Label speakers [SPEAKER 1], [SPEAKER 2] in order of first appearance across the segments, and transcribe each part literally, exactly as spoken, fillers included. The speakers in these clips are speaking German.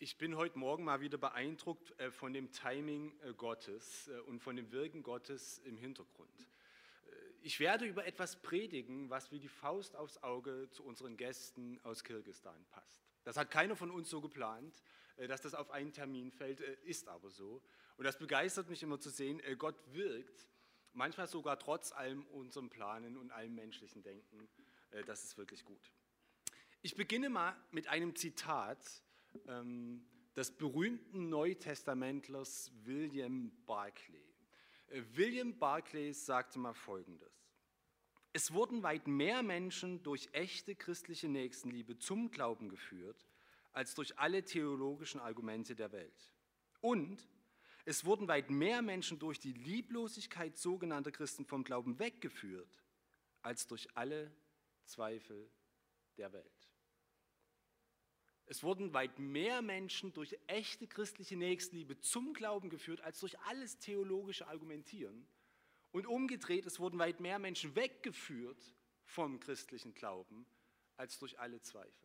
[SPEAKER 1] Ich bin heute Morgen mal wieder beeindruckt äh, von dem Timing äh, Gottes äh, und von dem Wirken Gottes im Hintergrund. Äh, ich werde über etwas predigen, was wie die Faust aufs Auge zu unseren Gästen aus Kirgisistan passt. Das hat keiner von uns so geplant, äh, dass das auf einen Termin fällt, äh, ist aber so. Und das begeistert mich immer zu sehen, äh, Gott wirkt, manchmal sogar trotz allem unserem Planen und allem menschlichen Denken. Äh, das ist wirklich gut. Ich beginne mal mit einem Zitat des berühmten Neutestamentlers William Barclay. William Barclay sagte mal Folgendes: Es wurden weit mehr Menschen durch echte christliche Nächstenliebe zum Glauben geführt, als durch alle theologischen Argumente der Welt. Und es wurden weit mehr Menschen durch die Lieblosigkeit sogenannter Christen vom Glauben weggeführt, als durch alle Zweifel der Welt. Es wurden weit mehr Menschen durch echte christliche Nächstenliebe zum Glauben geführt, als durch alles theologische Argumentieren. Und umgedreht, es wurden weit mehr Menschen weggeführt vom christlichen Glauben, als durch alle Zweifel.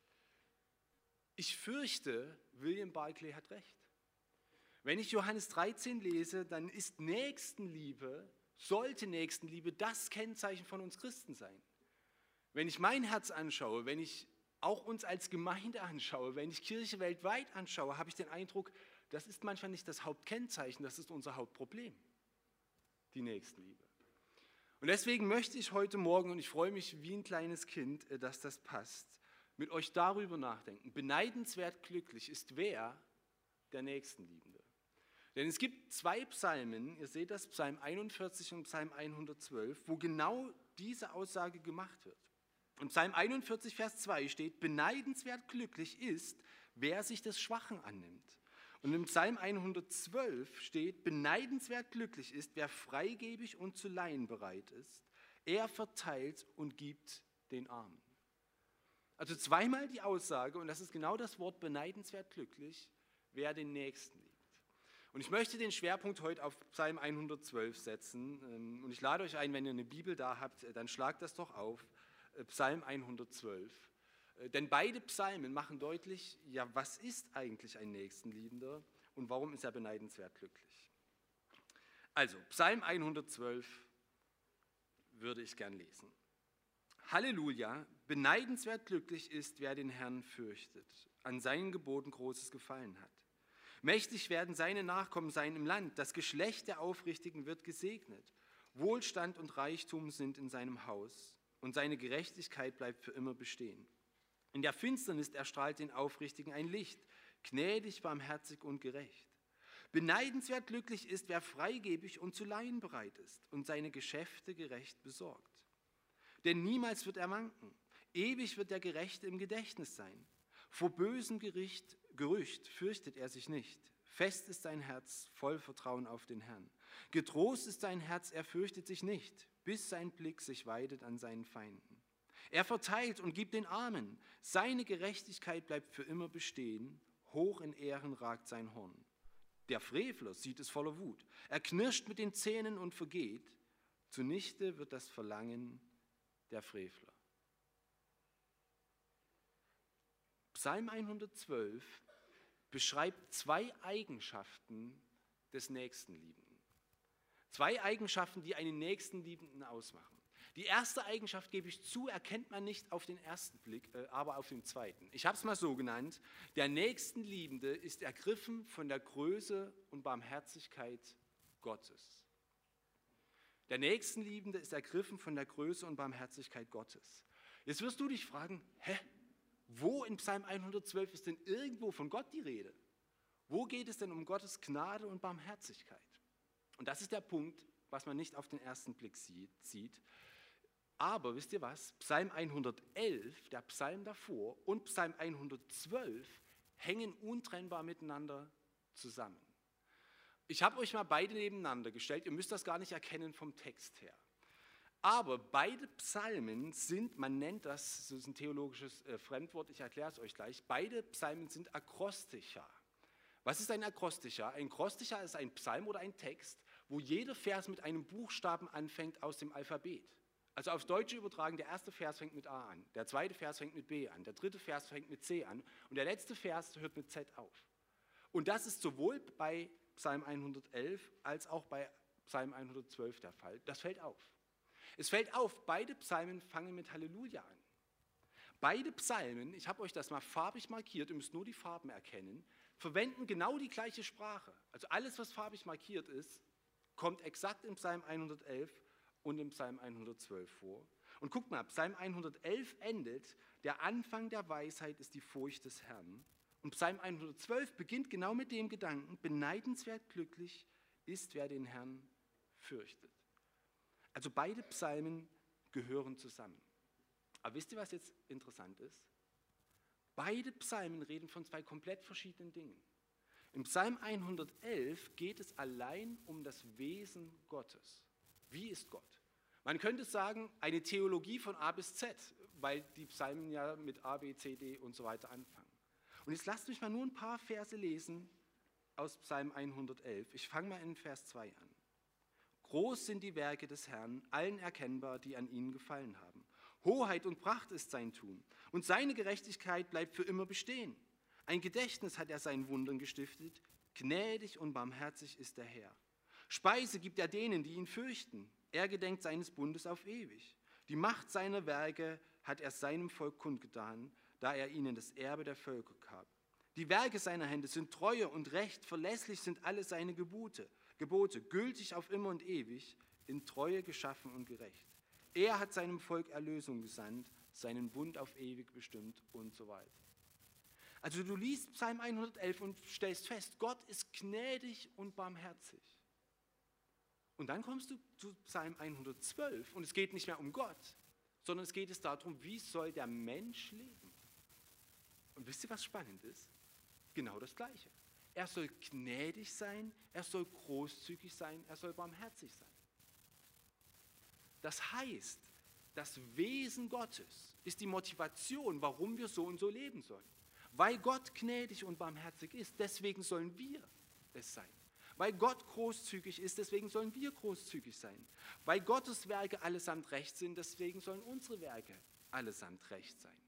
[SPEAKER 1] Ich fürchte, William Barclay hat recht. Wenn ich Johannes dreizehn lese, dann ist Nächstenliebe, sollte Nächstenliebe das Kennzeichen von uns Christen sein. Wenn ich mein Herz anschaue, wenn ich auch uns als Gemeinde anschaue, wenn ich Kirche weltweit anschaue, habe ich den Eindruck, das ist manchmal nicht das Hauptkennzeichen, das ist unser Hauptproblem, die Nächstenliebe. Und deswegen möchte ich heute Morgen, und ich freue mich wie ein kleines Kind, dass das passt, mit euch darüber nachdenken. Beneidenswert glücklich ist wer? Der Nächstenliebende. Denn es gibt zwei Psalmen, ihr seht das, Psalm einundvierzig und Psalm hundertzwölf, wo genau diese Aussage gemacht wird. In Psalm einundvierzig, Vers zwei steht: Beneidenswert glücklich ist, wer sich des Schwachen annimmt. Und im Psalm hundertzwölf steht: Beneidenswert glücklich ist, wer freigebig und zu leihen bereit ist. Er verteilt und gibt den Armen. Also zweimal die Aussage, und das ist genau das Wort beneidenswert glücklich, wer den Nächsten liebt. Und ich möchte den Schwerpunkt heute auf Psalm hundertzwölf setzen. Und ich lade euch ein, wenn ihr eine Bibel da habt, dann schlagt das doch auf. Psalm hundertzwölf. Denn beide Psalmen machen deutlich, ja, was ist eigentlich ein Nächstenliebender und warum ist er beneidenswert glücklich? Also, Psalm hundertzwölf würde ich gern lesen. Halleluja, beneidenswert glücklich ist, wer den Herrn fürchtet, an seinen Geboten großes Gefallen hat. Mächtig werden seine Nachkommen sein im Land, das Geschlecht der Aufrichtigen wird gesegnet. Wohlstand und Reichtum sind in seinem Haus. Und seine Gerechtigkeit bleibt für immer bestehen. In der Finsternis erstrahlt den Aufrichtigen ein Licht, gnädig, barmherzig und gerecht. Beneidenswert glücklich ist, wer freigebig und zu leihen bereit ist und seine Geschäfte gerecht besorgt. Denn niemals wird er wanken, ewig wird der Gerechte im Gedächtnis sein. Vor bösem Gericht, Gerücht fürchtet er sich nicht. Fest ist sein Herz, voll Vertrauen auf den Herrn. Getrost ist sein Herz, er fürchtet sich nicht, bis sein Blick sich weidet an seinen Feinden. Er verteilt und gibt den Armen. Seine Gerechtigkeit bleibt für immer bestehen. Hoch in Ehren ragt sein Horn. Der Frevler sieht es voller Wut. Er knirscht mit den Zähnen und vergeht. Zunichte wird das Verlangen der Frevler. Psalm hundertzwölf beschreibt zwei Eigenschaften des Nächstenliebenden. Zwei Eigenschaften, die einen Nächstenliebenden ausmachen. Die erste Eigenschaft, gebe ich zu, erkennt man nicht auf den ersten Blick, äh, aber auf den zweiten. Ich habe es mal so genannt: Der Nächstenliebende ist ergriffen von der Größe und Barmherzigkeit Gottes. Der Nächstenliebende ist ergriffen von der Größe und Barmherzigkeit Gottes. Jetzt wirst du dich fragen: Hä? Wo in Psalm hundertzwölf ist denn irgendwo von Gott die Rede? Wo geht es denn um Gottes Gnade und Barmherzigkeit? Und das ist der Punkt, was man nicht auf den ersten Blick sieht. Aber wisst ihr was? Psalm hundertelf, der Psalm davor, und Psalm hundertzwölf hängen untrennbar miteinander zusammen. Ich habe euch mal beide nebeneinander gestellt. Ihr müsst das gar nicht erkennen vom Text her. Aber beide Psalmen sind, man nennt das, das ist ein theologisches äh, Fremdwort, ich erkläre es euch gleich, beide Psalmen sind Akrosticha. Was ist ein Akrosticha? Ein Akrosticha ist ein Psalm oder ein Text, wo jeder Vers mit einem Buchstaben anfängt aus dem Alphabet. Also auf Deutsch übertragen, der erste Vers fängt mit A an, der zweite Vers fängt mit B an, der dritte Vers fängt mit C an und der letzte Vers hört mit Z auf. Und das ist sowohl bei Psalm hundertelf als auch bei Psalm hundertzwölf der Fall. Das fällt auf. Es fällt auf, beide Psalmen fangen mit Halleluja an. Beide Psalmen, ich habe euch das mal farbig markiert, ihr müsst nur die Farben erkennen, verwenden genau die gleiche Sprache. Also alles, was farbig markiert ist, kommt exakt im Psalm hundertelf und im Psalm hundertzwölf vor. Und guckt mal, Psalm hundertelf endet, der Anfang der Weisheit ist die Furcht des Herrn. Und Psalm hundertzwölf beginnt genau mit dem Gedanken, beneidenswert glücklich ist, wer den Herrn fürchtet. Also beide Psalmen gehören zusammen. Aber wisst ihr, was jetzt interessant ist? Beide Psalmen reden von zwei komplett verschiedenen Dingen. Im Psalm hundertelf geht es allein um das Wesen Gottes. Wie ist Gott? Man könnte sagen, eine Theologie von A bis Z, weil die Psalmen ja mit A, B, C, D und so weiter anfangen. Und jetzt lasst mich mal nur ein paar Verse lesen aus Psalm hundertelf. Ich fange mal in Vers zwei an. Groß sind die Werke des Herrn, allen erkennbar, die an ihnen gefallen haben. Hoheit und Pracht ist sein Tun, und seine Gerechtigkeit bleibt für immer bestehen. Ein Gedächtnis hat er seinen Wundern gestiftet, gnädig und barmherzig ist der Herr. Speise gibt er denen, die ihn fürchten. Er gedenkt seines Bundes auf ewig. Die Macht seiner Werke hat er seinem Volk kundgetan, da er ihnen das Erbe der Völker gab. Die Werke seiner Hände sind Treue und Recht, verlässlich sind alle seine Gebote, Gebote, gültig auf immer und ewig, in Treue geschaffen und gerecht. Er hat seinem Volk Erlösung gesandt, seinen Bund auf ewig bestimmt und so weiter. Also du liest Psalm hundertelf und stellst fest, Gott ist gnädig und barmherzig. Und dann kommst du zu Psalm hundertzwölf und es geht nicht mehr um Gott, sondern es geht es darum, wie soll der Mensch leben. Und wisst ihr, was spannend ist? Genau das Gleiche. Er soll gnädig sein, er soll großzügig sein, er soll barmherzig sein. Das heißt, das Wesen Gottes ist die Motivation, warum wir so und so leben sollen. Weil Gott gnädig und barmherzig ist, deswegen sollen wir es sein. Weil Gott großzügig ist, deswegen sollen wir großzügig sein. Weil Gottes Werke allesamt recht sind, deswegen sollen unsere Werke allesamt recht sein.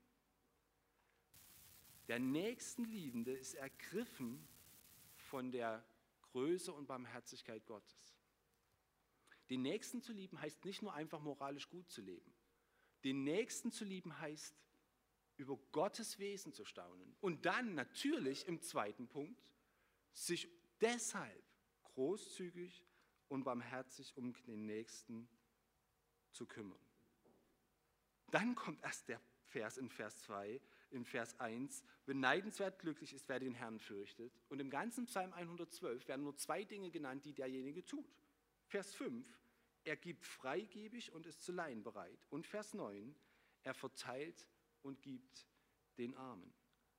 [SPEAKER 1] Der Nächstenliebende ist ergriffen von der Größe und Barmherzigkeit Gottes. Den Nächsten zu lieben heißt nicht nur einfach moralisch gut zu leben. Den Nächsten zu lieben heißt, über Gottes Wesen zu staunen. Und dann natürlich im zweiten Punkt, sich deshalb großzügig und barmherzig um den Nächsten zu kümmern. Dann kommt erst der Vers in Vers zwei, in Vers eins, beneidenswert glücklich ist, wer den Herrn fürchtet. Und im ganzen Psalm hundertzwölf werden nur zwei Dinge genannt, die derjenige tut. Vers fünf, er gibt freigebig und ist zu leihen bereit. Und Vers neun, er verteilt und gibt den Armen.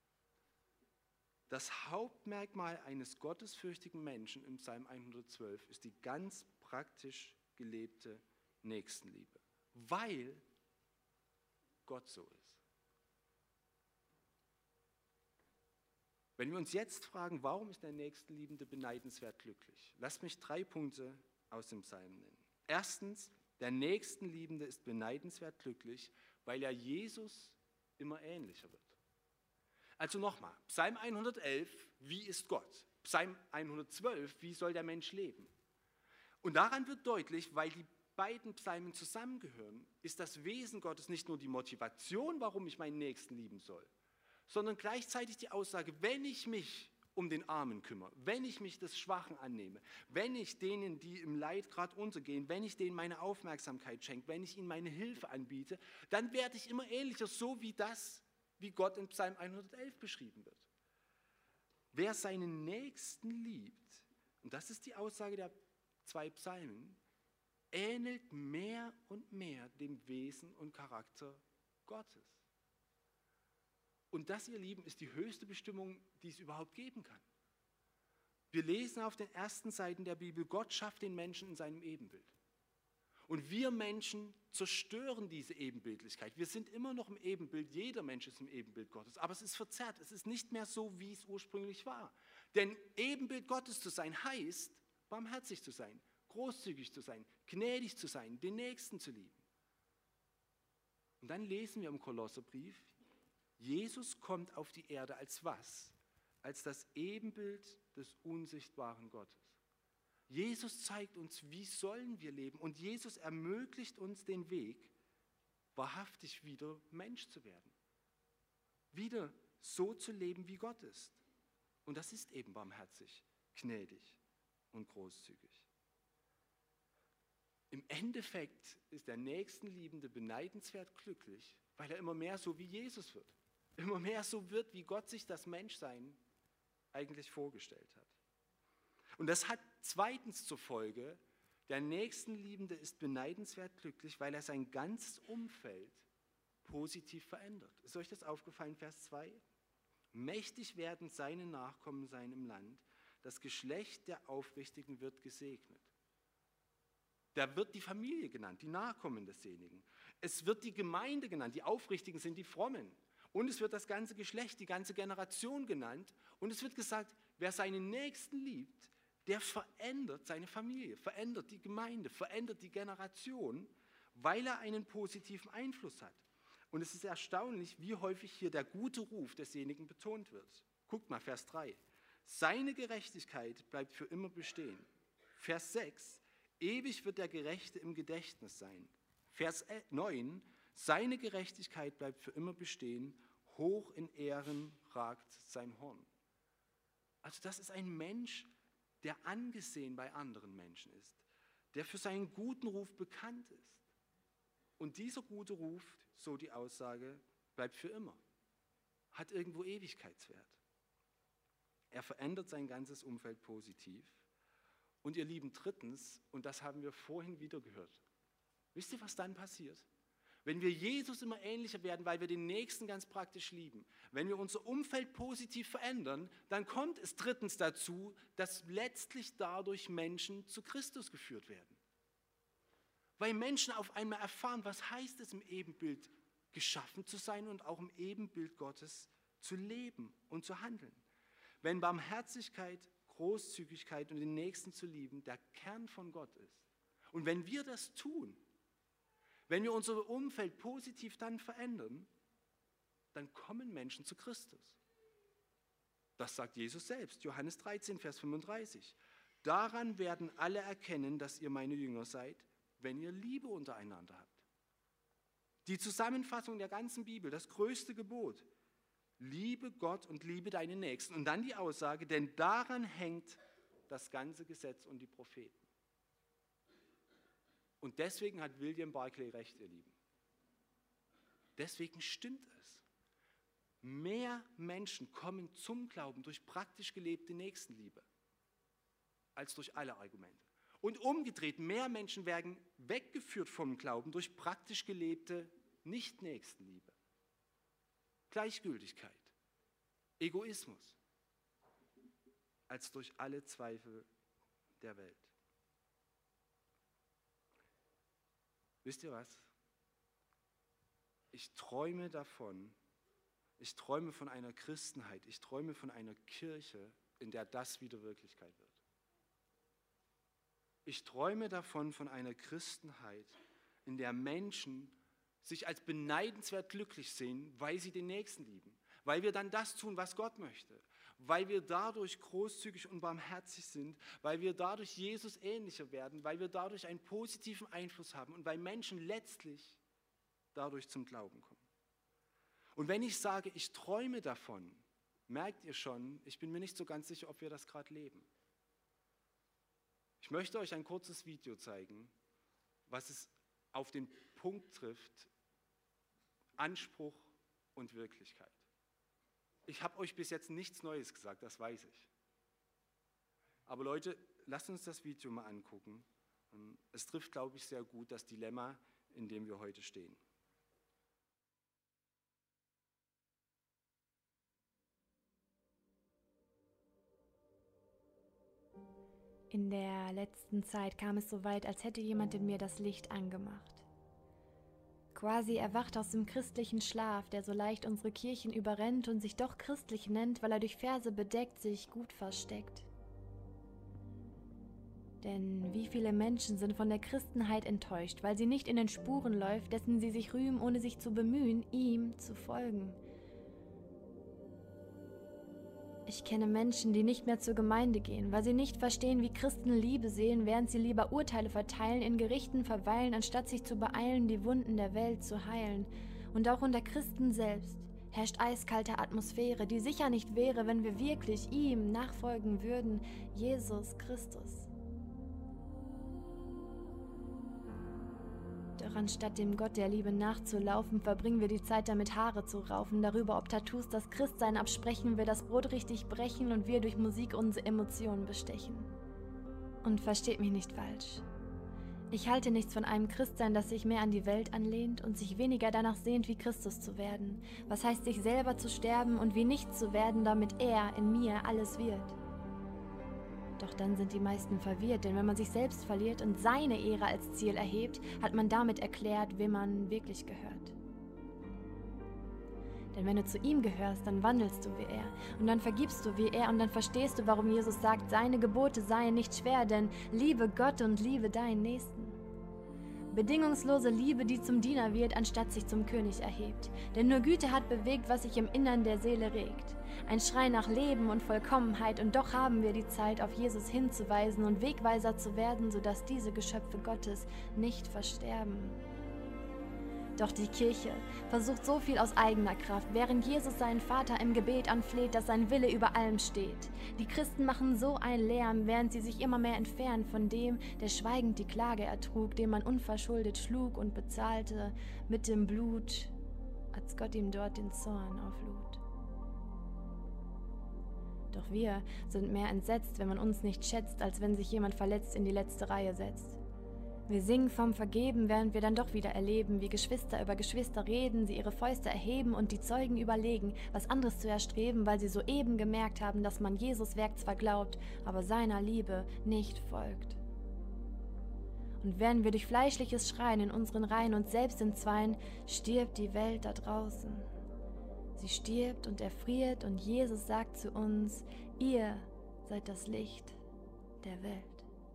[SPEAKER 1] Das Hauptmerkmal eines gottesfürchtigen Menschen im Psalm hundertzwölf ist die ganz praktisch gelebte Nächstenliebe, weil Gott so ist. Wenn wir uns jetzt fragen, warum ist der Nächstenliebende beneidenswert glücklich? Lasst mich drei Punkte aus dem Psalm nennen. Erstens, der Nächstenliebende ist beneidenswert glücklich, weil er Jesus immer ähnlicher wird. Also nochmal, Psalm hundertelf, wie ist Gott? Psalm hundertzwölf, wie soll der Mensch leben? Und daran wird deutlich, weil die beiden Psalmen zusammengehören, ist das Wesen Gottes nicht nur die Motivation, warum ich meinen Nächsten lieben soll, sondern gleichzeitig die Aussage, wenn ich mich um den Armen kümmere, wenn ich mich des Schwachen annehme, wenn ich denen, die im Leid gerade untergehen, wenn ich denen meine Aufmerksamkeit schenke, wenn ich ihnen meine Hilfe anbiete, dann werde ich immer ähnlicher, so wie das, wie Gott in Psalm hundertelf beschrieben wird. Wer seinen Nächsten liebt, und das ist die Aussage der zwei Psalmen, ähnelt mehr und mehr dem Wesen und Charakter Gottes. Und das, ihr Lieben, ist die höchste Bestimmung, die es überhaupt geben kann. Wir lesen auf den ersten Seiten der Bibel, Gott schafft den Menschen in seinem Ebenbild. Und wir Menschen zerstören diese Ebenbildlichkeit. Wir sind immer noch im Ebenbild, jeder Mensch ist im Ebenbild Gottes, aber es ist verzerrt, es ist nicht mehr so, wie es ursprünglich war. Denn Ebenbild Gottes zu sein heißt, barmherzig zu sein, großzügig zu sein, gnädig zu sein, den Nächsten zu lieben. Und dann lesen wir im Kolosserbrief, Jesus kommt auf die Erde als was? Als das Ebenbild des unsichtbaren Gottes. Jesus zeigt uns, wie sollen wir leben, und Jesus ermöglicht uns den Weg, wahrhaftig wieder Mensch zu werden. Wieder so zu leben, wie Gott ist. Und das ist eben barmherzig, gnädig und großzügig. Im Endeffekt ist der Nächstenliebende beneidenswert glücklich, weil er immer mehr so wie Jesus wird. Immer mehr so wird, wie Gott sich das Menschsein eigentlich vorgestellt hat. Und das hat zweitens zur Folge, der Nächstenliebende ist beneidenswert glücklich, weil er sein ganzes Umfeld positiv verändert. Ist euch das aufgefallen, Vers zwei? Mächtig werden seine Nachkommen sein im Land, das Geschlecht der Aufrichtigen wird gesegnet. Da wird die Familie genannt, die Nachkommen desjenigen. Es wird die Gemeinde genannt, die Aufrichtigen sind die Frommen. Und es wird das ganze Geschlecht, die ganze Generation genannt. Und es wird gesagt, wer seinen Nächsten liebt, der verändert seine Familie, verändert die Gemeinde, verändert die Generation, weil er einen positiven Einfluss hat. Und es ist erstaunlich, wie häufig hier der gute Ruf desjenigen betont wird. Guckt mal, Vers drei. Seine Gerechtigkeit bleibt für immer bestehen. Vers sechs. Ewig wird der Gerechte im Gedächtnis sein. Vers neun. Seine Gerechtigkeit bleibt für immer bestehen. Hoch in Ehren ragt sein Horn. Also das ist ein Mensch, der angesehen bei anderen Menschen ist, der für seinen guten Ruf bekannt ist. Und dieser gute Ruf, so die Aussage, bleibt für immer, hat irgendwo Ewigkeitswert. Er verändert sein ganzes Umfeld positiv. Und ihr Lieben, drittens, und das haben wir vorhin wieder gehört, wisst ihr, was dann passiert? Wenn wir Jesus immer ähnlicher werden, weil wir den Nächsten ganz praktisch lieben, wenn wir unser Umfeld positiv verändern, dann kommt es drittens dazu, dass letztlich dadurch Menschen zu Christus geführt werden. Weil Menschen auf einmal erfahren, was heißt es, im Ebenbild geschaffen zu sein und auch im Ebenbild Gottes zu leben und zu handeln. Wenn Barmherzigkeit, Großzügigkeit und den Nächsten zu lieben der Kern von Gott ist. Und wenn wir das tun, wenn wir unser Umfeld positiv dann verändern, dann kommen Menschen zu Christus. Das sagt Jesus selbst, Johannes dreizehn, Vers fünfunddreißig. Daran werden alle erkennen, dass ihr meine Jünger seid, wenn ihr Liebe untereinander habt. Die Zusammenfassung der ganzen Bibel, das größte Gebot. Liebe Gott und liebe deinen Nächsten. Und dann die Aussage, denn daran hängt das ganze Gesetz und die Propheten. Und deswegen hat William Barclay recht, ihr Lieben. Deswegen stimmt es. Mehr Menschen kommen zum Glauben durch praktisch gelebte Nächstenliebe als durch alle Argumente. Und umgedreht, mehr Menschen werden weggeführt vom Glauben durch praktisch gelebte Nicht-Nächstenliebe. Gleichgültigkeit, Egoismus, als durch alle Zweifel der Welt. Wisst ihr was? Ich träume davon, ich träume von einer Christenheit, ich träume von einer Kirche, in der das wieder Wirklichkeit wird. Ich träume davon, von einer Christenheit, in der Menschen sich als beneidenswert glücklich sehen, weil sie den Nächsten lieben, weil wir dann das tun, was Gott möchte, weil wir dadurch großzügig und barmherzig sind, weil wir dadurch Jesus ähnlicher werden, weil wir dadurch einen positiven Einfluss haben und weil Menschen letztlich dadurch zum Glauben kommen. Und wenn ich sage, ich träume davon, merkt ihr schon, ich bin mir nicht so ganz sicher, ob wir das gerade leben. Ich möchte euch ein kurzes Video zeigen, was es auf den Punkt trifft, Anspruch und Wirklichkeit. Ich habe euch bis jetzt nichts Neues gesagt, das weiß ich. Aber Leute, lasst uns das Video mal angucken. Es trifft, glaube ich, sehr gut das Dilemma, in dem wir heute stehen.
[SPEAKER 2] In der letzten Zeit kam es so weit, als hätte jemand in mir das Licht angemacht. Quasi erwacht aus dem christlichen Schlaf, der so leicht unsere Kirchen überrennt und sich doch christlich nennt, weil er durch Verse bedeckt sich gut versteckt. Denn wie viele Menschen sind von der Christenheit enttäuscht, weil sie nicht in den Spuren läuft, dessen sie sich rühmen, ohne sich zu bemühen, ihm zu folgen. Ich kenne Menschen, die nicht mehr zur Gemeinde gehen, weil sie nicht verstehen, wie Christen Liebe sehen, während sie lieber Urteile verteilen, in Gerichten verweilen, anstatt sich zu beeilen, die Wunden der Welt zu heilen. Und auch unter Christen selbst herrscht eiskalte Atmosphäre, die sicher nicht wäre, wenn wir wirklich ihm nachfolgen würden, Jesus Christus. Doch anstatt dem Gott der Liebe nachzulaufen, verbringen wir die Zeit damit, Haare zu raufen, darüber, ob Tattoos das Christsein absprechen, wir das Brot richtig brechen und wir durch Musik unsere Emotionen bestechen. Und versteht mich nicht falsch. Ich halte nichts von einem Christsein, das sich mehr an die Welt anlehnt und sich weniger danach sehnt, wie Christus zu werden. Was heißt, sich selber zu sterben und wie nichts zu werden, damit er in mir alles wird. Doch dann sind die meisten verwirrt, denn wenn man sich selbst verliert und seine Ehre als Ziel erhebt, hat man damit erklärt, wem man wirklich gehört. Denn wenn du zu ihm gehörst, dann wandelst du wie er und dann vergibst du wie er und dann verstehst du, warum Jesus sagt, seine Gebote seien nicht schwer, denn liebe Gott und liebe deinen Nächsten. Bedingungslose Liebe, die zum Diener wird, anstatt sich zum König erhebt. Denn nur Güte hat bewegt, was sich im Innern der Seele regt. Ein Schrei nach Leben und Vollkommenheit, und doch haben wir die Zeit, auf Jesus hinzuweisen und Wegweiser zu werden, sodass diese Geschöpfe Gottes nicht versterben. Doch die Kirche versucht so viel aus eigener Kraft, während Jesus seinen Vater im Gebet anfleht, dass sein Wille über allem steht. Die Christen machen so einen Lärm, während sie sich immer mehr entfernen von dem, der schweigend die Klage ertrug, den man unverschuldet schlug und bezahlte mit dem Blut, als Gott ihm dort den Zorn auflud. Doch wir sind mehr entsetzt, wenn man uns nicht schätzt, als wenn sich jemand verletzt in die letzte Reihe setzt. Wir singen vom Vergeben, während wir dann doch wieder erleben, wie Geschwister über Geschwister reden, sie ihre Fäuste erheben und die Zeugen überlegen, was anderes zu erstreben, weil sie soeben gemerkt haben, dass man Jesus Werk zwar glaubt, aber seiner Liebe nicht folgt. Und während wir durch fleischliches Schreien in unseren Reihen uns selbst entzweien, stirbt die Welt da draußen. Sie stirbt und erfriert und Jesus sagt zu uns, ihr seid das Licht der Welt.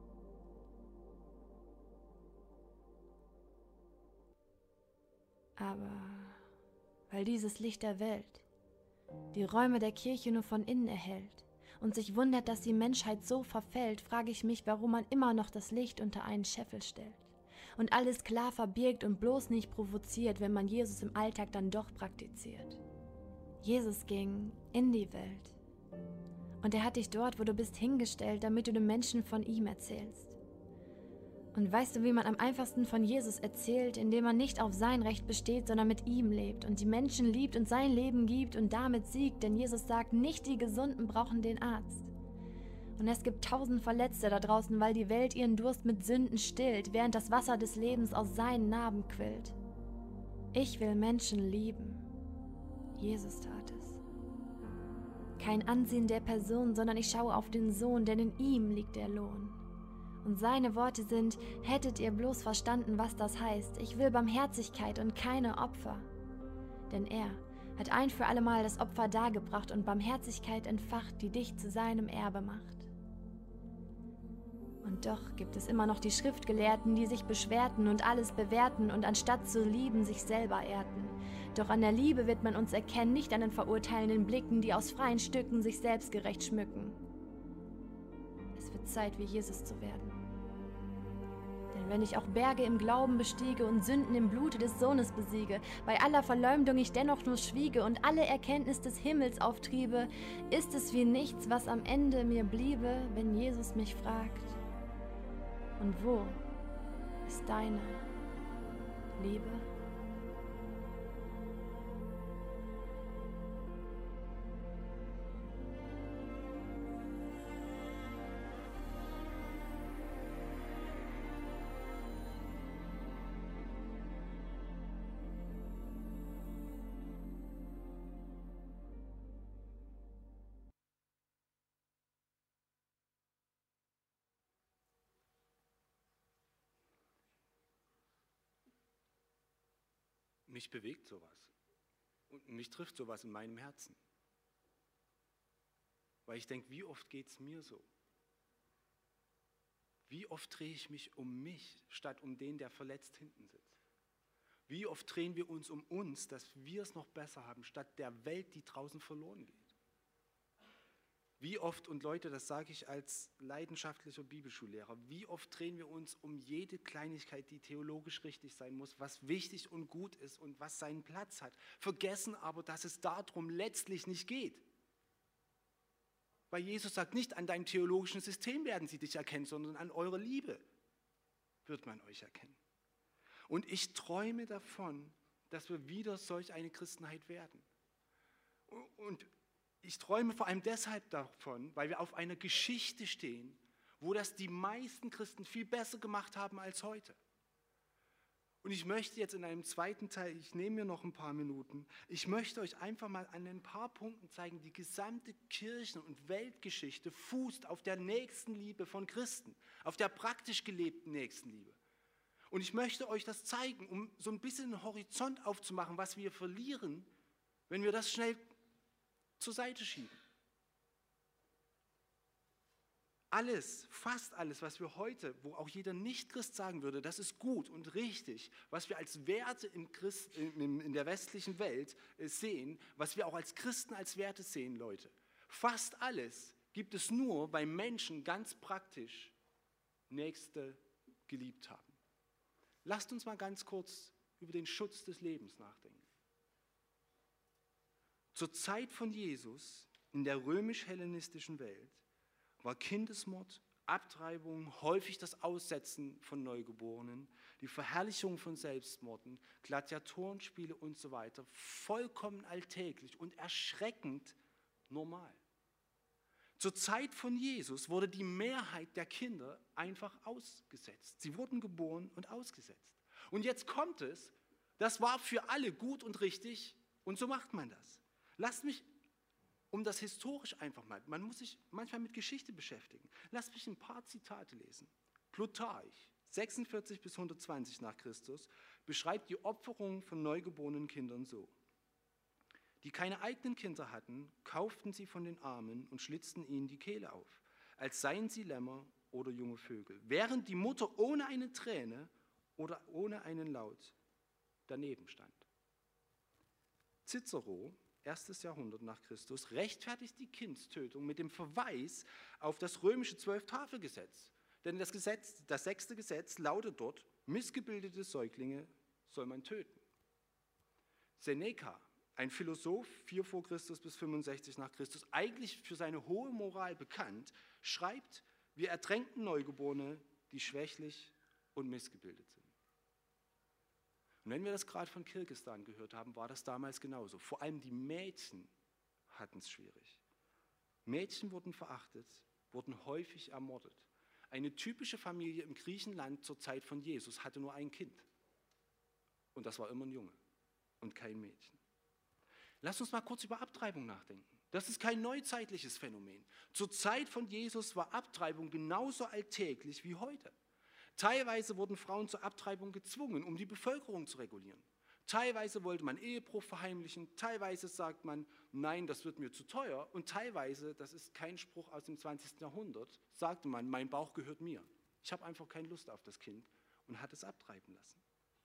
[SPEAKER 2] Aber weil dieses Licht der Welt die Räume der Kirche nur von innen erhellt und sich wundert, dass die Menschheit so verfällt, frage ich mich, warum man immer noch das Licht unter einen Scheffel stellt und alles klar verbirgt und bloß nicht provoziert, wenn man Jesus im Alltag dann doch praktiziert. Jesus ging in die Welt und er hat dich dort, wo du bist, hingestellt, damit du den Menschen von ihm erzählst. Und weißt du, wie man am einfachsten von Jesus erzählt, indem man nicht auf sein Recht besteht, sondern mit ihm lebt und die Menschen liebt und sein Leben gibt und damit siegt, denn Jesus sagt, nicht die Gesunden brauchen den Arzt. Und es gibt tausend Verletzte da draußen, weil die Welt ihren Durst mit Sünden stillt, während das Wasser des Lebens aus seinen Narben quillt. Ich will Menschen lieben. Jesus tat es. Kein Ansehen der Person, sondern ich schaue auf den Sohn, denn in ihm liegt der Lohn. Und seine Worte sind, hättet ihr bloß verstanden, was das heißt. Ich will Barmherzigkeit und keine Opfer. Denn er hat ein für allemal das Opfer dargebracht und Barmherzigkeit entfacht, die dich zu seinem Erbe macht. Und doch gibt es immer noch die Schriftgelehrten, die sich beschwerten und alles bewerten und anstatt zu lieben, sich selber ehrten. Doch an der Liebe wird man uns erkennen, nicht an den verurteilenden Blicken, die aus freien Stücken sich selbstgerecht schmücken. Es wird Zeit, wie Jesus zu werden. Denn wenn ich auch Berge im Glauben bestiege und Sünden im Blute des Sohnes besiege, bei aller Verleumdung ich dennoch nur schwiege und alle Erkenntnis des Himmels auftriebe, ist es wie nichts, was am Ende mir bliebe, wenn Jesus mich fragt, und wo ist deine Liebe?
[SPEAKER 1] Mich bewegt sowas und mich trifft sowas in meinem Herzen. Weil ich denke, wie oft geht es mir so? Wie oft drehe ich mich um mich, statt um den, der verletzt hinten sitzt? Wie oft drehen wir uns um uns, dass wir es noch besser haben, statt der Welt, die draußen verloren geht? Wie oft, und Leute, das sage ich als leidenschaftlicher Bibelschullehrer, wie oft drehen wir uns um jede Kleinigkeit, die theologisch richtig sein muss, was wichtig und gut ist und was seinen Platz hat, vergessen aber, dass es darum letztlich nicht geht. Weil Jesus sagt nicht, an deinem theologischen System werden sie dich erkennen, sondern an eurer Liebe wird man euch erkennen. Und ich träume davon, dass wir wieder solch eine Christenheit werden. Und ich träume vor allem deshalb davon, weil wir auf einer Geschichte stehen, wo das die meisten Christen viel besser gemacht haben als heute. Und ich möchte jetzt in einem zweiten Teil, ich nehme mir noch ein paar Minuten, ich möchte euch einfach mal an ein paar Punkten zeigen, die gesamte Kirchen- und Weltgeschichte fußt auf der Nächstenliebe von Christen, auf der praktisch gelebten Nächstenliebe. Und ich möchte euch das zeigen, um so ein bisschen einen Horizont aufzumachen, was wir verlieren, wenn wir das schnell zur Seite schieben. Alles, fast alles, was wir heute, wo auch jeder Nicht-Christ sagen würde, das ist gut und richtig, was wir als Werte im Christ, in, in der westlichen Welt sehen, was wir auch als Christen als Werte sehen, Leute. Fast alles gibt es nur, weil Menschen ganz praktisch Nächste geliebt haben. Lasst uns mal ganz kurz über den Schutz des Lebens nachdenken. Zur Zeit von Jesus in der römisch-hellenistischen Welt war Kindesmord, Abtreibung, häufig das Aussetzen von Neugeborenen, die Verherrlichung von Selbstmorden, Gladiatorenspiele und so weiter vollkommen alltäglich und erschreckend normal. Zur Zeit von Jesus wurde die Mehrheit der Kinder einfach ausgesetzt. Sie wurden geboren und ausgesetzt. Und jetzt kommt es, das war für alle gut und richtig und so macht man das. Lasst mich, um das historisch einfach mal, man muss sich manchmal mit Geschichte beschäftigen, lasst mich ein paar Zitate lesen. Plutarch, sechsundvierzig bis hundertzwanzig nach Christus, beschreibt die Opferung von neugeborenen Kindern so. Die keine eigenen Kinder hatten, kauften sie von den Armen und schlitzten ihnen die Kehle auf, als seien sie Lämmer oder junge Vögel, während die Mutter ohne eine Träne oder ohne einen Laut daneben stand. Cicero, erstes Jahrhundert nach Christus, rechtfertigt die Kindstötung mit dem Verweis auf das römische Zwölf-Tafel-Gesetz. Denn das, Gesetz, das sechste Gesetz lautet dort, missgebildete Säuglinge soll man töten. Seneca, ein Philosoph, vier vor Christus bis fünfundsechzig nach Christus, eigentlich für seine hohe Moral bekannt, schreibt, wir ertränken Neugeborene, die schwächlich und missgebildet sind. Und wenn wir das gerade von Kirgisistan gehört haben, war das damals genauso. Vor allem die Mädchen hatten es schwierig. Mädchen wurden verachtet, wurden häufig ermordet. Eine typische Familie im Griechenland zur Zeit von Jesus hatte nur ein Kind. Und das war immer ein Junge und kein Mädchen. Lass uns mal kurz über Abtreibung nachdenken. Das ist kein neuzeitliches Phänomen. Zur Zeit von Jesus war Abtreibung genauso alltäglich wie heute. Teilweise wurden Frauen zur Abtreibung gezwungen, um die Bevölkerung zu regulieren. Teilweise wollte man Ehebruch verheimlichen, teilweise sagt man, nein, das wird mir zu teuer. Und teilweise, das ist kein Spruch aus dem zwanzigsten Jahrhundert, sagte man, mein Bauch gehört mir. Ich habe einfach keine Lust auf das Kind und hat es abtreiben lassen.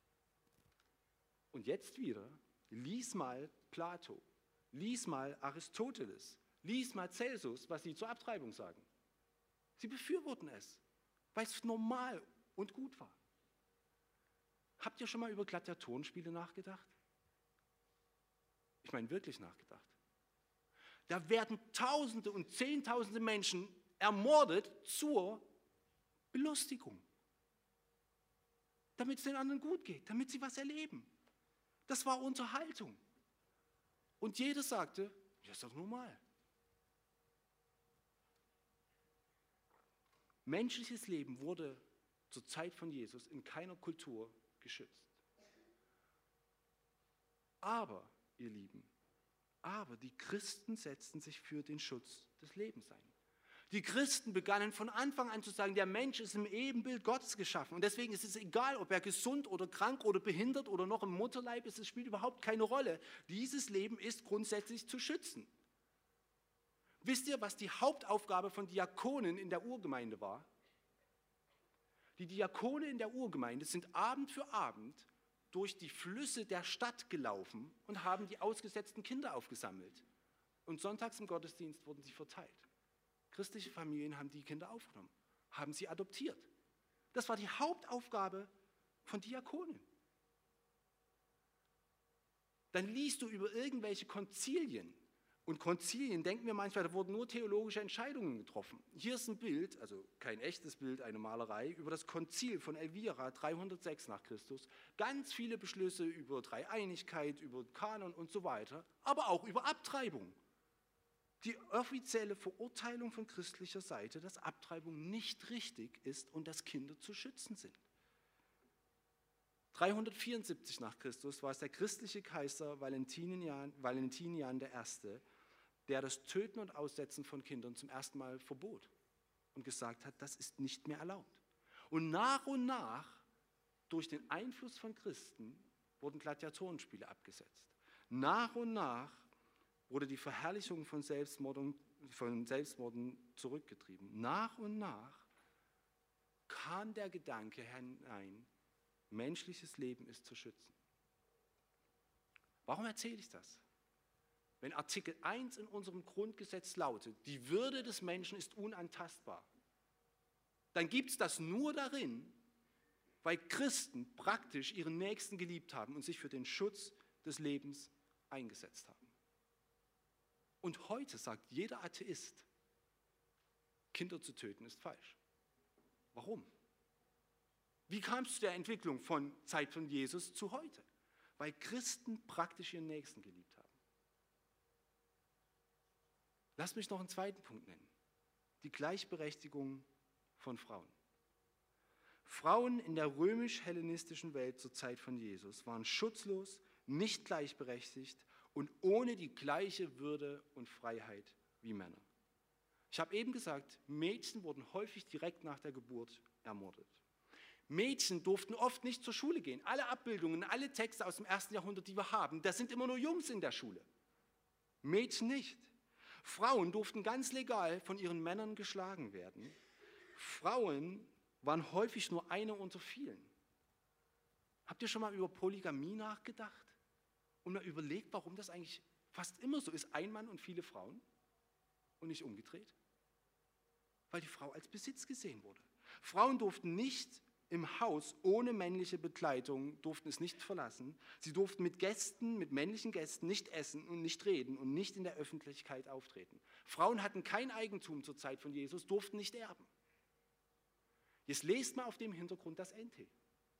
[SPEAKER 1] Und jetzt wieder, lies mal Plato, lies mal Aristoteles, lies mal Celsus, was sie zur Abtreibung sagen. Sie befürworten es, weil es normal und gut war. Habt ihr schon mal über Gladiatorenspiele nachgedacht? Ich meine wirklich nachgedacht. Da werden Tausende und Zehntausende Menschen ermordet zur Belustigung. Damit es den anderen gut geht, damit sie was erleben. Das war Unterhaltung. Und jeder sagte, ja, ist doch normal. Menschliches Leben wurde zur Zeit von Jesus in keiner Kultur geschützt. Aber, ihr Lieben, aber die Christen setzten sich für den Schutz des Lebens ein. Die Christen begannen von Anfang an zu sagen, der Mensch ist im Ebenbild Gottes geschaffen. Und deswegen ist es egal, ob er gesund oder krank oder behindert oder noch im Mutterleib ist, es spielt überhaupt keine Rolle. Dieses Leben ist grundsätzlich zu schützen. Wisst ihr, was die Hauptaufgabe von Diakonen in der Urgemeinde war? Die Diakone in der Urgemeinde sind Abend für Abend durch die Flüsse der Stadt gelaufen und haben die ausgesetzten Kinder aufgesammelt. Und sonntags im Gottesdienst wurden sie verteilt. Christliche Familien haben die Kinder aufgenommen, haben sie adoptiert. Das war die Hauptaufgabe von Diakonen. Dann liest du über irgendwelche Konzilien. Und Konzilien, denken wir manchmal, da wurden nur theologische Entscheidungen getroffen. Hier ist ein Bild, also kein echtes Bild, eine Malerei, über das Konzil von Elvira, dreihundertsechs nach Christus. Ganz viele Beschlüsse über Dreieinigkeit, über Kanon und so weiter, aber auch über Abtreibung. Die offizielle Verurteilung von christlicher Seite, dass Abtreibung nicht richtig ist und dass Kinder zu schützen sind. dreihundertvierundsiebzig nach Christus war es der christliche Kaiser Valentinian, Valentinian der Erste, der das Töten und Aussetzen von Kindern zum ersten Mal verbot und gesagt hat, das ist nicht mehr erlaubt. Und nach und nach, durch den Einfluss von Christen, wurden Gladiatorenspiele abgesetzt. Nach und nach wurde die Verherrlichung von Selbstmorden, von Selbstmorden zurückgetrieben. Nach und nach kam der Gedanke hinein, menschliches Leben ist zu schützen. Warum erzähle ich das? Wenn Artikel eins in unserem Grundgesetz lautet, die Würde des Menschen ist unantastbar, dann gibt es das nur darin, weil Christen praktisch ihren Nächsten geliebt haben und sich für den Schutz des Lebens eingesetzt haben. Und heute sagt jeder Atheist, Kinder zu töten ist falsch. Warum? Wie kam es zu der Entwicklung von Zeit von Jesus zu heute? Weil Christen praktisch ihren Nächsten geliebt haben. Lass mich noch einen zweiten Punkt nennen. Die Gleichberechtigung von Frauen. Frauen in der römisch-hellenistischen Welt zur Zeit von Jesus waren schutzlos, nicht gleichberechtigt und ohne die gleiche Würde und Freiheit wie Männer. Ich habe eben gesagt, Mädchen wurden häufig direkt nach der Geburt ermordet. Mädchen durften oft nicht zur Schule gehen. Alle Abbildungen, alle Texte aus dem ersten Jahrhundert, die wir haben, da sind immer nur Jungs in der Schule. Mädchen nicht. Frauen durften ganz legal von ihren Männern geschlagen werden. Frauen waren häufig nur eine unter vielen. Habt ihr schon mal über Polygamie nachgedacht? Und mal überlegt, warum das eigentlich fast immer so ist, ein Mann und viele Frauen und nicht umgedreht? Weil die Frau als Besitz gesehen wurde. Frauen durften nicht im Haus ohne männliche Begleitung, durften es nicht verlassen. Sie durften mit Gästen, mit männlichen Gästen nicht essen und nicht reden und nicht in der Öffentlichkeit auftreten. Frauen hatten kein Eigentum zur Zeit von Jesus, durften nicht erben. Jetzt lest mal auf dem Hintergrund das N T.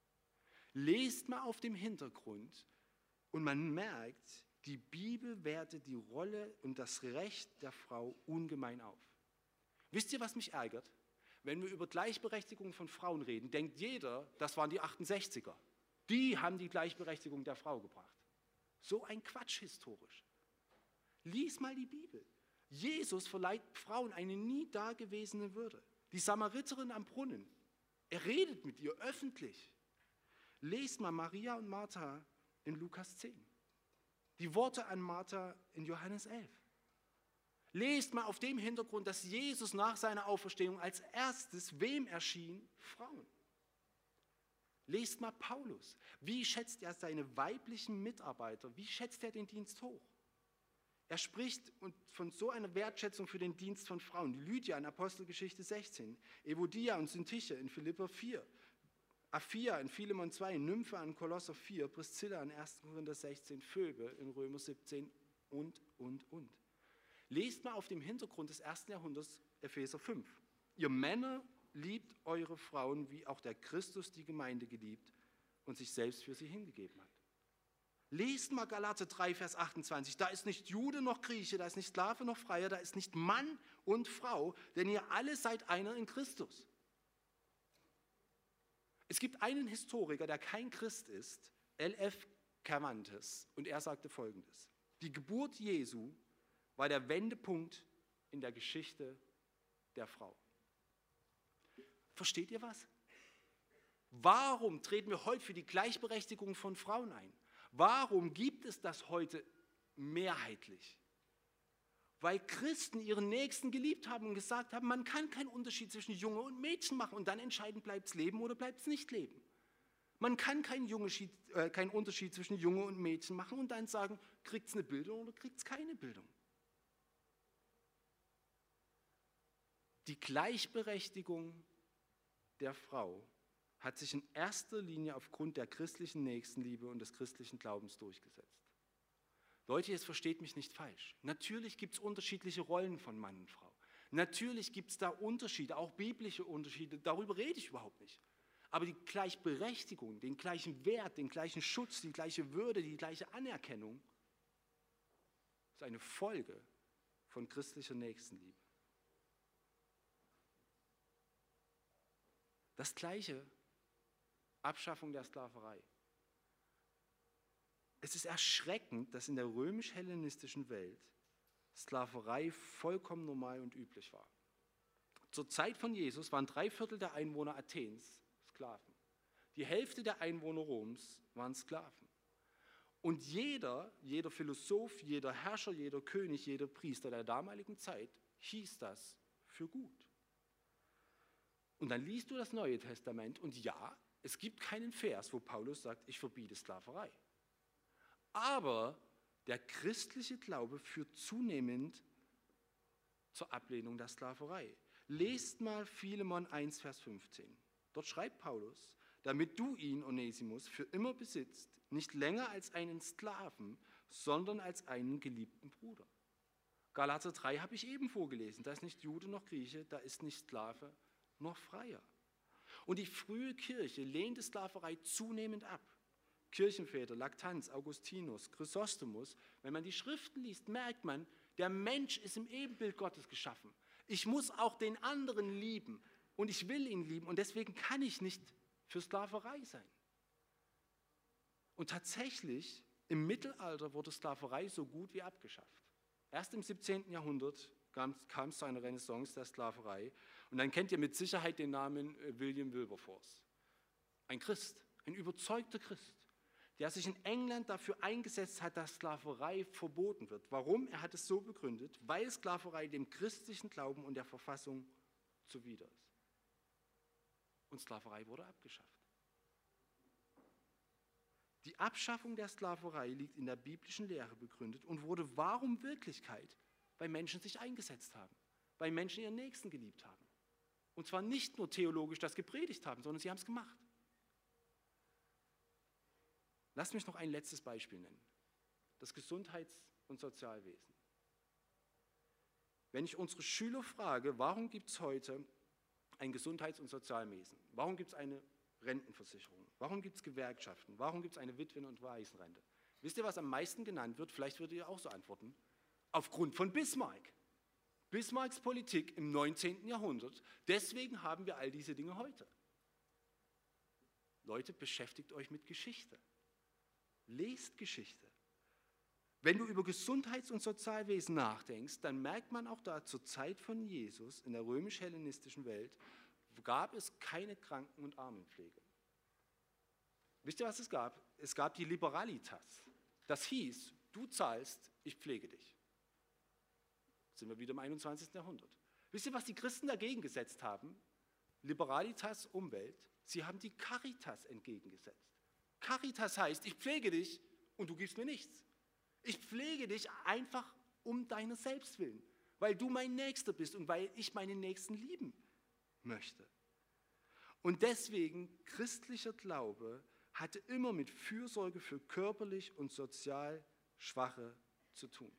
[SPEAKER 1] Lest mal auf dem Hintergrund und man merkt, die Bibel wertet die Rolle und das Recht der Frau ungemein auf. Wisst ihr, was mich ärgert? Wenn wir über Gleichberechtigung von Frauen reden, denkt jeder, das waren die achtundsechziger. Die haben die Gleichberechtigung der Frau gebracht. So ein Quatsch historisch. Lies mal die Bibel. Jesus verleiht Frauen eine nie dagewesene Würde. Die Samariterin am Brunnen, er redet mit ihr öffentlich. Lest mal Maria und Martha in Lukas zehn. Die Worte an Martha in Johannes elf. Lest mal auf dem Hintergrund, dass Jesus nach seiner Auferstehung als erstes wem erschien? Frauen. Lest mal Paulus. Wie schätzt er seine weiblichen Mitarbeiter? Wie schätzt er den Dienst hoch? Er spricht von so einer Wertschätzung für den Dienst von Frauen. Lydia in Apostelgeschichte sechzehn, Evodia und Syntyche in Philipper vier, Aphia in Philemon zwei, Nympha in Kolosser vier, Priscilla in erster Korinther sechzehn, Phoebe in Römer siebzehn und, und, und. Lest mal auf dem Hintergrund des ersten Jahrhunderts Epheser fünf. Ihr Männer liebt eure Frauen, wie auch der Christus die Gemeinde geliebt und sich selbst für sie hingegeben hat. Lest mal Galater drei, Vers achtundzwanzig. Da ist nicht Jude noch Grieche, da ist nicht Sklave noch Freier, da ist nicht Mann und Frau, denn ihr alle seid einer in Christus. Es gibt einen Historiker, der kein Christ ist, L F Cervantes, und er sagte Folgendes: Die Geburt Jesu war der Wendepunkt in der Geschichte der Frau. Versteht ihr was? Warum treten wir heute für die Gleichberechtigung von Frauen ein? Warum gibt es das heute mehrheitlich? weil Christen ihren Nächsten geliebt haben und gesagt haben, man kann keinen Unterschied zwischen Junge und Mädchen machen und dann entscheiden, bleibt es leben oder bleibt es nicht leben. Man kann keinen, Jungeschied, äh, keinen Unterschied zwischen Junge und Mädchen machen und dann sagen, kriegt es eine Bildung oder kriegt es keine Bildung. Die Gleichberechtigung der Frau hat sich in erster Linie aufgrund der christlichen Nächstenliebe und des christlichen Glaubens durchgesetzt. Leute, jetzt versteht mich nicht falsch. Natürlich gibt es unterschiedliche Rollen von Mann und Frau. Natürlich gibt es da Unterschiede, auch biblische Unterschiede, darüber rede ich überhaupt nicht. Aber die Gleichberechtigung, den gleichen Wert, den gleichen Schutz, die gleiche Würde, die gleiche Anerkennung ist eine Folge von christlicher Nächstenliebe. Das Gleiche, Abschaffung der Sklaverei. Es ist erschreckend, dass in der römisch-hellenistischen Welt Sklaverei vollkommen normal und üblich war. Zur Zeit von Jesus waren drei Viertel der Einwohner Athens Sklaven. Die Hälfte der Einwohner Roms waren Sklaven. Und jeder, jeder Philosoph, jeder Herrscher, jeder König, jeder Priester der damaligen Zeit hieß das für gut. Und dann liest du das Neue Testament und ja, es gibt keinen Vers, wo Paulus sagt, ich verbiete Sklaverei. Aber der christliche Glaube führt zunehmend zur Ablehnung der Sklaverei. Lest mal Philemon eins, Vers fünfzehn. Dort schreibt Paulus, damit du ihn, Onesimus, für immer besitzt, nicht länger als einen Sklaven, sondern als einen geliebten Bruder. Galater drei habe ich eben vorgelesen, da ist nicht Jude noch Grieche, da ist nicht Sklave noch Freier. Und die frühe Kirche lehnte Sklaverei zunehmend ab. Kirchenväter, Lactanz, Augustinus, Chrysostomus, wenn man die Schriften liest, merkt man, der Mensch ist im Ebenbild Gottes geschaffen. Ich muss auch den anderen lieben und ich will ihn lieben und deswegen kann ich nicht für Sklaverei sein. Und tatsächlich, im Mittelalter wurde Sklaverei so gut wie abgeschafft. Erst im siebzehnten Jahrhundert kam es zu einer Renaissance der Sklaverei und dann kennt ihr mit Sicherheit den Namen William Wilberforce. Ein Christ, ein überzeugter Christ, der sich in England dafür eingesetzt hat, dass Sklaverei verboten wird. Warum? Er hat es so begründet, weil Sklaverei dem christlichen Glauben und der Verfassung zuwider ist. Und Sklaverei wurde abgeschafft. Die Abschaffung der Sklaverei liegt in der biblischen Lehre begründet und wurde warum Wirklichkeit? Weil Menschen sich eingesetzt haben, weil Menschen ihren Nächsten geliebt haben. Und zwar nicht nur theologisch das gepredigt haben, sondern sie haben es gemacht. Lasst mich noch ein letztes Beispiel nennen. Das Gesundheits- und Sozialwesen. Wenn ich unsere Schüler frage, warum gibt es heute ein Gesundheits- und Sozialwesen? Warum gibt es eine Rentenversicherung? Warum gibt es Gewerkschaften? Warum gibt es eine Witwen- und Waisenrente? Wisst ihr, was am meisten genannt wird? Vielleicht würdet ihr auch so antworten. Aufgrund von Bismarck. Bismarcks Politik im neunzehnten Jahrhundert. Deswegen haben wir all diese Dinge heute. Leute, beschäftigt euch mit Geschichte. Lest Geschichte. Wenn du über Gesundheits- und Sozialwesen nachdenkst, dann merkt man auch da, zur Zeit von Jesus in der römisch-hellenistischen Welt gab es keine Kranken- und Armenpflege. Wisst ihr, was es gab? Es gab die Liberalitas. Das hieß, du zahlst, ich pflege dich. Sind wir wieder im einundzwanzigsten Jahrhundert. Wisst ihr, was die Christen dagegen gesetzt haben? Liberalitas, Umwelt. Sie haben die Caritas entgegengesetzt. Caritas heißt, ich pflege dich und du gibst mir nichts. Ich pflege dich einfach um deiner selbst willen, weil du mein Nächster bist und weil ich meinen Nächsten lieben möchte. Und deswegen, christlicher Glaube hatte immer mit Fürsorge für körperlich und sozial Schwache zu tun.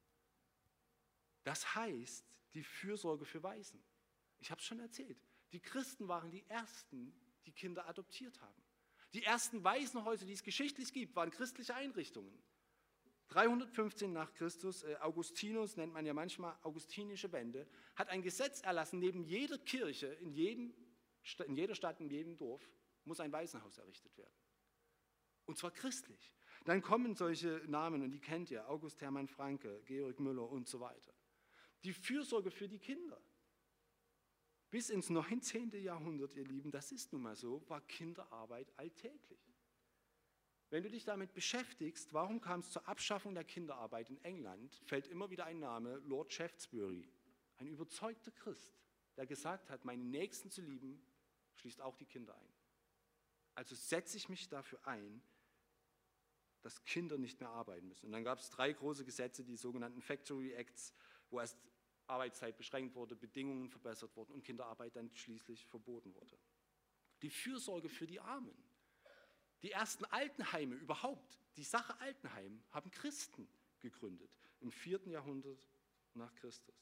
[SPEAKER 1] Das heißt, die Fürsorge für Waisen. Ich habe es schon erzählt, die Christen waren die Ersten, die Kinder adoptiert haben. Die ersten Waisenhäuser, die es geschichtlich gibt, waren christliche Einrichtungen. dreihundertfünfzehn nach Christus, äh, Augustinus nennt man ja manchmal augustinische Wende, hat ein Gesetz erlassen, neben jeder Kirche, in, jedem, in jeder Stadt, in jedem Dorf, muss ein Waisenhaus errichtet werden. Und zwar christlich. Dann kommen solche Namen, und die kennt ihr, August Hermann Franke, Georg Müller und so weiter. Die Fürsorge für die Kinder. Bis ins neunzehnten Jahrhundert, ihr Lieben, das ist nun mal so, war Kinderarbeit alltäglich. Wenn du dich damit beschäftigst, warum kam es zur Abschaffung der Kinderarbeit in England, fällt immer wieder ein Name, Lord Shaftesbury, ein überzeugter Christ, der gesagt hat, meinen Nächsten zu lieben, schließt auch die Kinder ein. Also setze ich mich dafür ein, dass Kinder nicht mehr arbeiten müssen. Und dann gab es drei große Gesetze, die sogenannten Factory Acts, wo erst Arbeitszeit beschränkt wurde, Bedingungen verbessert wurden und Kinderarbeit dann schließlich verboten wurde. Die Fürsorge für die Armen. Die ersten Altenheime überhaupt, die Sache Altenheim, haben Christen gegründet im vierten Jahrhundert nach Christus.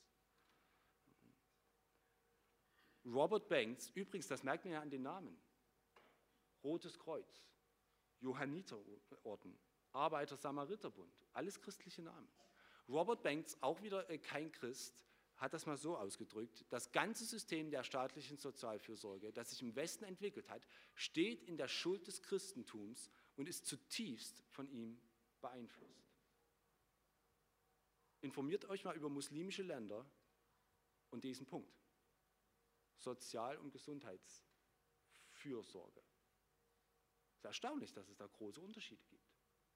[SPEAKER 1] Robert Banks, übrigens, das merkt man ja an den Namen, Rotes Kreuz, Johanniterorden, Arbeiter-Samariterbund, alles christliche Namen. Robert Banks, auch wieder kein Christ, hat das mal so ausgedrückt, das ganze System der staatlichen Sozialfürsorge, das sich im Westen entwickelt hat, steht in der Schuld des Christentums und ist zutiefst von ihm beeinflusst. Informiert euch mal über muslimische Länder und diesen Punkt. Sozial- und Gesundheitsfürsorge. Es ist erstaunlich, dass es da große Unterschiede gibt.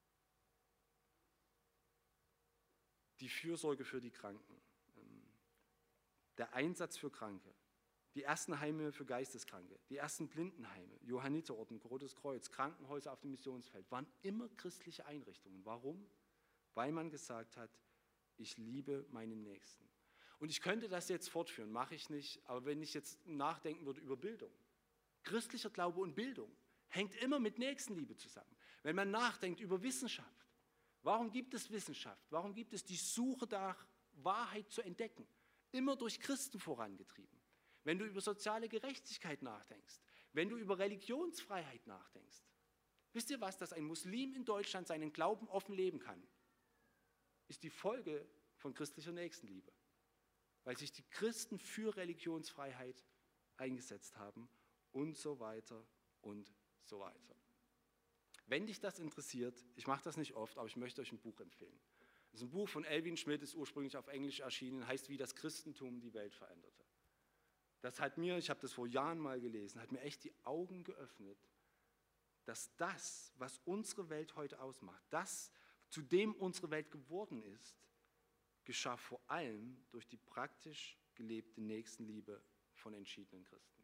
[SPEAKER 1] Die Fürsorge für die Kranken, der Einsatz für Kranke, die ersten Heime für Geisteskranke, die ersten Blindenheime, Johanniterorden, Rotes Kreuz, Krankenhäuser auf dem Missionsfeld, waren immer christliche Einrichtungen. Warum? Weil man gesagt hat, ich liebe meinen Nächsten. Und ich könnte das jetzt fortführen, mache ich nicht, aber wenn ich jetzt nachdenken würde über Bildung, christlicher Glaube und Bildung hängt immer mit Nächstenliebe zusammen. Wenn man nachdenkt über Wissenschaft, warum gibt es Wissenschaft? Warum gibt es die Suche nach Wahrheit zu entdecken? Immer durch Christen vorangetrieben. Wenn du über soziale Gerechtigkeit nachdenkst, wenn du über Religionsfreiheit nachdenkst, wisst ihr was, dass ein Muslim in Deutschland seinen Glauben offen leben kann, ist die Folge von christlicher Nächstenliebe, weil sich die Christen für Religionsfreiheit eingesetzt haben und so weiter und so weiter. Wenn dich das interessiert, ich mache das nicht oft, aber ich möchte euch ein Buch empfehlen. Das ist ein Buch von Elvin Schmidt, ist ursprünglich auf Englisch erschienen, heißt Wie das Christentum die Welt veränderte. Das hat mir, ich habe das vor Jahren mal gelesen, hat mir echt die Augen geöffnet, dass das, was unsere Welt heute ausmacht, das, zu dem unsere Welt geworden ist, geschah vor allem durch die praktisch gelebte Nächstenliebe von entschiedenen Christen.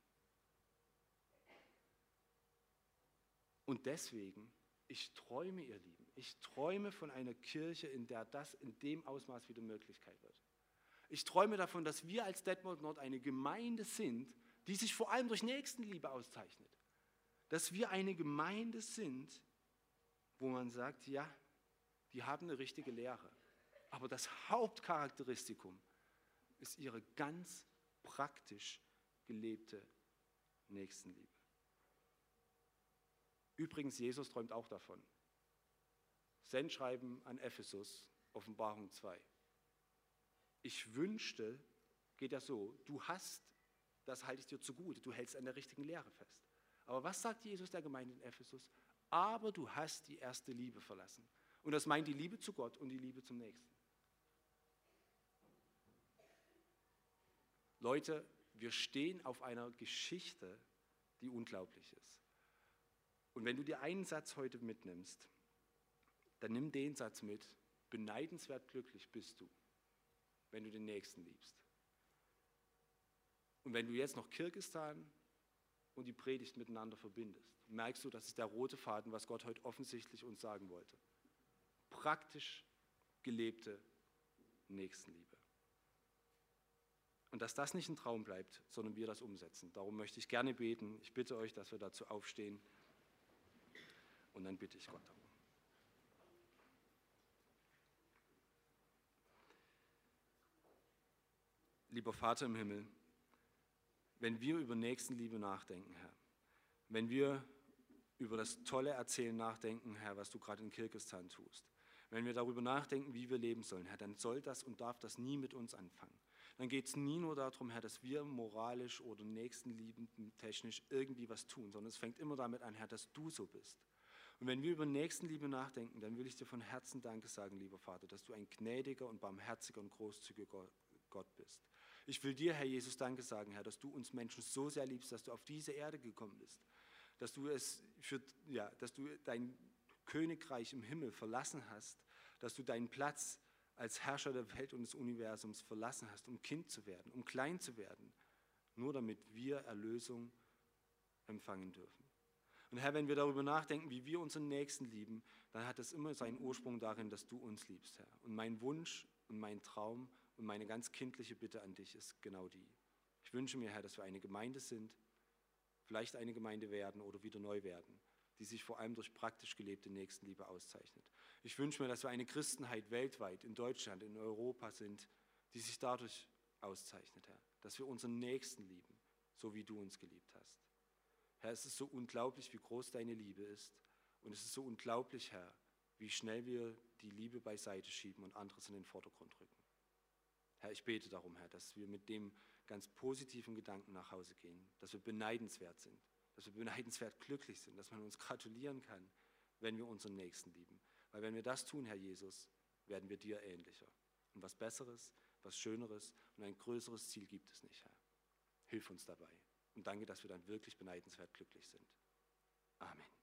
[SPEAKER 1] Und deswegen, ich träume, ihr Lieben, ich träume von einer Kirche, in der das in dem Ausmaß wieder Möglichkeit wird. Ich träume davon, dass wir als Detmold Nord eine Gemeinde sind, die sich vor allem durch Nächstenliebe auszeichnet. Dass wir eine Gemeinde sind, wo man sagt, ja, die haben eine richtige Lehre. Aber das Hauptcharakteristikum ist ihre ganz praktisch gelebte Nächstenliebe. Übrigens, Jesus träumt auch davon. Sendschreiben an Ephesus, Offenbarung zwei. Ich wünschte, geht ja so, du hast, das halte ich dir zugute, du hältst an der richtigen Lehre fest. Aber was sagt Jesus der Gemeinde in Ephesus? Aber du hast die erste Liebe verlassen. Und das meint die Liebe zu Gott und die Liebe zum Nächsten. Leute, wir stehen auf einer Geschichte, die unglaublich ist. Und wenn du dir einen Satz heute mitnimmst, dann nimm den Satz mit, beneidenswert glücklich bist du, wenn du den Nächsten liebst. Und wenn du jetzt noch Kirgisistan und die Predigt miteinander verbindest, merkst du, das ist der rote Faden, was Gott heute offensichtlich uns sagen wollte. Praktisch gelebte Nächstenliebe. Und dass das nicht ein Traum bleibt, sondern wir das umsetzen. Darum möchte ich gerne beten. Ich bitte euch, dass wir dazu aufstehen. Und dann bitte ich Gott darum. Lieber Vater im Himmel, wenn wir über Nächstenliebe nachdenken, Herr, wenn wir über das tolle Erzählen nachdenken, Herr, was du gerade in Kirgisistan tust, wenn wir darüber nachdenken, wie wir leben sollen, Herr, dann soll das und darf das nie mit uns anfangen. Dann geht es nie nur darum, Herr, dass wir moralisch oder nächstenliebend technisch irgendwie was tun, sondern es fängt immer damit an, Herr, dass du so bist. Und wenn wir über Nächstenliebe nachdenken, dann will ich dir von Herzen Danke sagen, lieber Vater, dass du ein gnädiger und barmherziger und großzügiger Gott bist. Ich will dir, Herr Jesus, Danke sagen, Herr, dass du uns Menschen so sehr liebst, dass du auf diese Erde gekommen bist, dass du es für, ja, dass du dein Königreich im Himmel verlassen hast, dass du deinen Platz als Herrscher der Welt und des Universums verlassen hast, um Kind zu werden, um klein zu werden, nur damit wir Erlösung empfangen dürfen. Und Herr, wenn wir darüber nachdenken, wie wir unseren Nächsten lieben, dann hat das immer seinen Ursprung darin, dass du uns liebst, Herr. Und mein Wunsch und mein Traum und meine ganz kindliche Bitte an dich ist genau die. Ich wünsche mir, Herr, dass wir eine Gemeinde sind, vielleicht eine Gemeinde werden oder wieder neu werden, die sich vor allem durch praktisch gelebte Nächstenliebe auszeichnet. Ich wünsche mir, dass wir eine Christenheit weltweit, in Deutschland, in Europa sind, die sich dadurch auszeichnet, Herr. Dass wir unseren Nächsten lieben, so wie du uns geliebt hast. Herr, es ist so unglaublich, wie groß deine Liebe ist. Und es ist so unglaublich, Herr, wie schnell wir die Liebe beiseite schieben und anderes in den Vordergrund rücken. Herr, ich bete darum, Herr, dass wir mit dem ganz positiven Gedanken nach Hause gehen, dass wir beneidenswert sind, dass wir beneidenswert glücklich sind, dass man uns gratulieren kann, wenn wir unseren Nächsten lieben. Weil wenn wir das tun, Herr Jesus, werden wir dir ähnlicher. Und was Besseres, was Schöneres und ein größeres Ziel gibt es nicht, Herr. Hilf uns dabei. Und danke, dass wir dann wirklich beneidenswert glücklich sind. Amen.